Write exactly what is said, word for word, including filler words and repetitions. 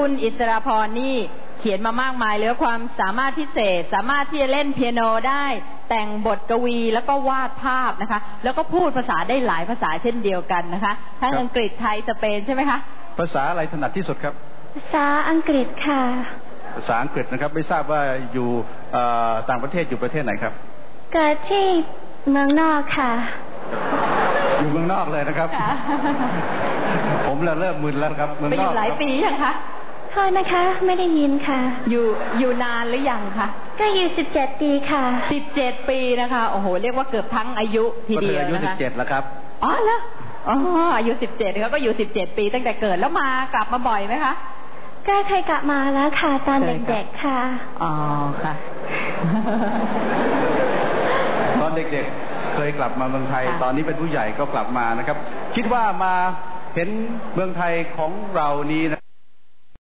คุณอิสราพรนี่เขียนมามากมายเลยความสามารถพิเศษสามารถที่จะเล่นเปียโนได้แต่งบทกวีแล้วก็วาดภาพนะคะแล้วก็พูดภาษาได้หลายภาษาเช่นเดียวกันนะคะทั้งอังกฤษไทยสเปนใช่ไหมคะภาษาอะไรถนัดที่สุดครับภาษาอังกฤษค่ะภาษาอังกฤษนะครับไม่ทราบว่าอยู่ต่างประเทศอยู่ประเทศไหนครับเกิดที่เมืองนอกค่ะอยู่เมืองนอกเลยนะครับผมเริ่มมึนแล้วครับเมืองนอกไปอยู่หลายปียังคะโทษนะคะไม่ได้ยินค่ะอยู่อยู่นานหรือยังคะก็อยู่สิบเจ็ดปีค่ะสิบเจ็ดปีนะคะโอ้โหเรียกว่าเกือบทั้งอายุทีเดียวนะคะอายุสิบเจ็ดแล้วครับอ๋อแล้วอ๋ออายุสิบเจ็ดเขาก็อยู่สิบเจ็ดปีตั้งแต่เกิดแล้วมากลับมาบ่อยไหมคะก็เคยกลับมาแล้วค่ะตอนเด็กๆค่ะอ๋อค่ะตอนเด็กๆเคยกลับมาเมืองไทยตอนนี้เป็นผู้ใหญ่ก็กลับมานะครับคิดว่ามาเห็นเมืองไทยของเรานี้นะ